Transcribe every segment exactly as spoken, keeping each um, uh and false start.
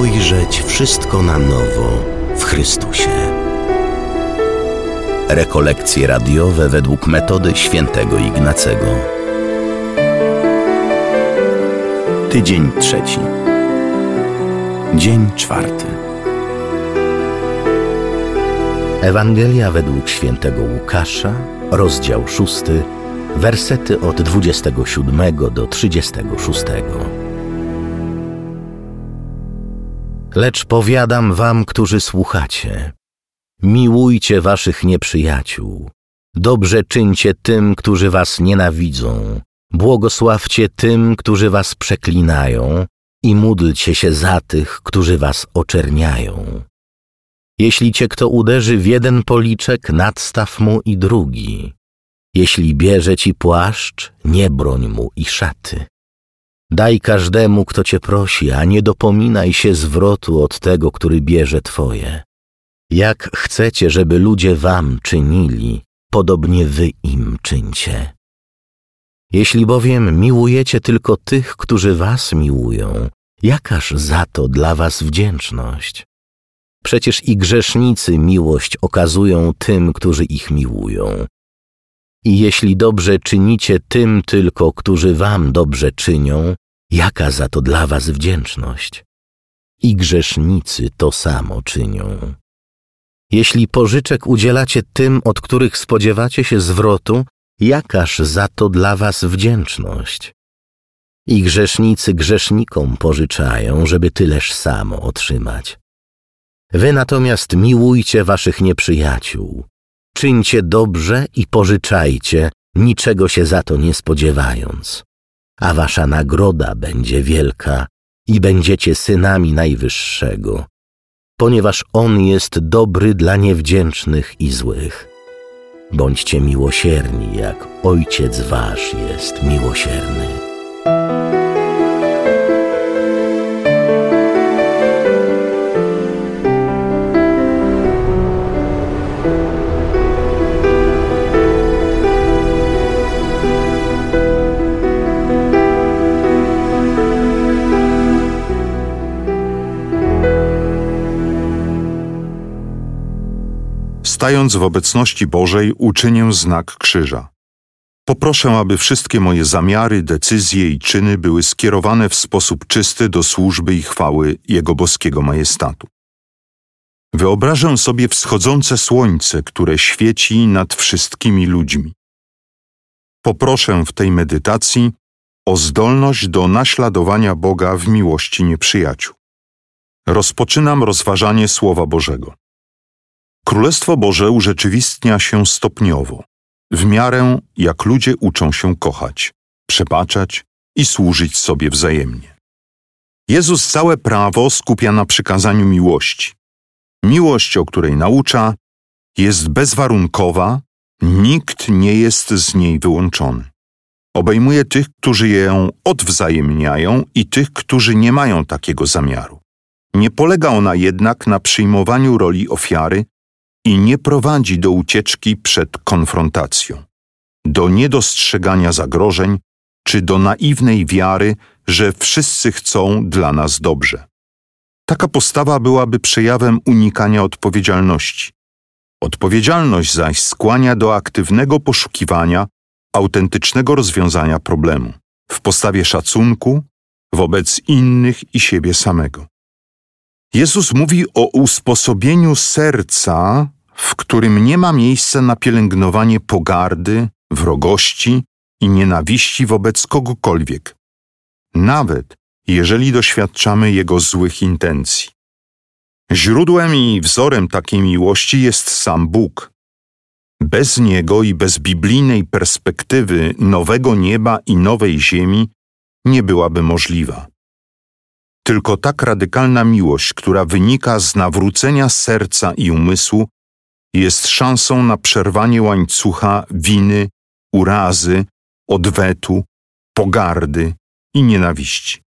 ujrzeć wszystko na nowo w Chrystusie. Rekolekcje radiowe według metody świętego Ignacego. Tydzień trzeci. Dzień czwarty. Ewangelia według świętego Łukasza, rozdział szósty, wersety od dwudziestego siódmego do trzydziestego szóstego. Lecz powiadam wam, którzy słuchacie, miłujcie waszych nieprzyjaciół, dobrze czyńcie tym, którzy was nienawidzą, błogosławcie tym, którzy was przeklinają i módlcie się za tych, którzy was oczerniają. Jeśli cię kto uderzy w jeden policzek, nadstaw mu i drugi. Jeśli bierze ci płaszcz, nie broń mu i szaty. Daj każdemu, kto cię prosi, a nie dopominaj się zwrotu od tego, który bierze twoje. Jak chcecie, żeby ludzie wam czynili, podobnie wy im czyńcie. Jeśli bowiem miłujecie tylko tych, którzy was miłują, jakaż za to dla was wdzięczność? Przecież i grzesznicy miłość okazują tym, którzy ich miłują. I jeśli dobrze czynicie tym tylko, którzy wam dobrze czynią, jaka za to dla was wdzięczność? I grzesznicy to samo czynią. Jeśli pożyczek udzielacie tym, od których spodziewacie się zwrotu, jakaż za to dla was wdzięczność? I grzesznicy grzesznikom pożyczają, żeby tyleż samo otrzymać. Wy natomiast miłujcie waszych nieprzyjaciół, czyńcie dobrze i pożyczajcie, niczego się za to nie spodziewając, a wasza nagroda będzie wielka i będziecie synami Najwyższego, ponieważ On jest dobry dla niewdzięcznych i złych. Bądźcie miłosierni, jak Ojciec wasz jest miłosierny. Stając w obecności Bożej, uczynię znak krzyża. Poproszę, aby wszystkie moje zamiary, decyzje i czyny były skierowane w sposób czysty do służby i chwały Jego boskiego majestatu. Wyobrażę sobie wschodzące słońce, które świeci nad wszystkimi ludźmi. Poproszę w tej medytacji o zdolność do naśladowania Boga w miłości nieprzyjaciół. Rozpoczynam rozważanie Słowa Bożego. Królestwo Boże urzeczywistnia się stopniowo, w miarę jak ludzie uczą się kochać, przebaczać i służyć sobie wzajemnie. Jezus całe prawo skupia na przykazaniu miłości. Miłość, o której naucza, jest bezwarunkowa, nikt nie jest z niej wyłączony. Obejmuje tych, którzy ją odwzajemniają i tych, którzy nie mają takiego zamiaru. Nie polega ona jednak na przyjmowaniu roli ofiary i nie prowadzi do ucieczki przed konfrontacją, do niedostrzegania zagrożeń czy do naiwnej wiary, że wszyscy chcą dla nas dobrze. Taka postawa byłaby przejawem unikania odpowiedzialności. Odpowiedzialność zaś skłania do aktywnego poszukiwania autentycznego rozwiązania problemu w postawie szacunku wobec innych i siebie samego. Jezus mówi o usposobieniu serca, w którym nie ma miejsca na pielęgnowanie pogardy, wrogości i nienawiści wobec kogokolwiek, nawet jeżeli doświadczamy Jego złych intencji. Źródłem i wzorem takiej miłości jest sam Bóg. Bez Niego i bez biblijnej perspektywy nowego nieba i nowej ziemi nie byłaby możliwa. Tylko tak radykalna miłość, która wynika z nawrócenia serca i umysłu, jest szansą na przerwanie łańcucha winy, urazy, odwetu, pogardy i nienawiści.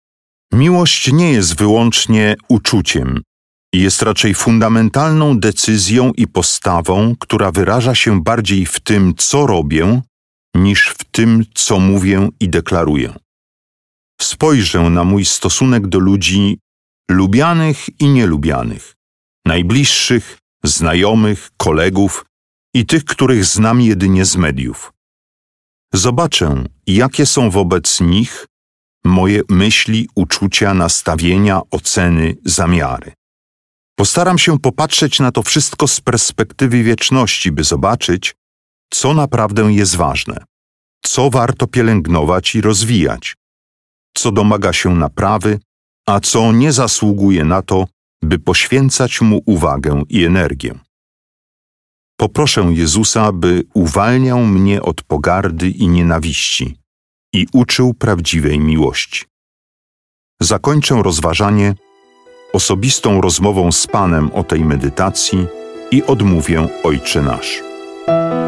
Miłość nie jest wyłącznie uczuciem, jest raczej fundamentalną decyzją i postawą, która wyraża się bardziej w tym, co robię, niż w tym, co mówię i deklaruję. Spojrzę na mój stosunek do ludzi lubianych i nielubianych, najbliższych, znajomych, kolegów i tych, których znam jedynie z mediów. Zobaczę, jakie są wobec nich moje myśli, uczucia, nastawienia, oceny, zamiary. Postaram się popatrzeć na to wszystko z perspektywy wieczności, by zobaczyć, co naprawdę jest ważne, co warto pielęgnować i rozwijać, co domaga się naprawy, a co nie zasługuje na to, by poświęcać mu uwagę i energię. Poproszę Jezusa, by uwalniał mnie od pogardy i nienawiści i uczył prawdziwej miłości. Zakończę rozważanie osobistą rozmową z Panem o tej medytacji i odmówię Ojcze Nasz.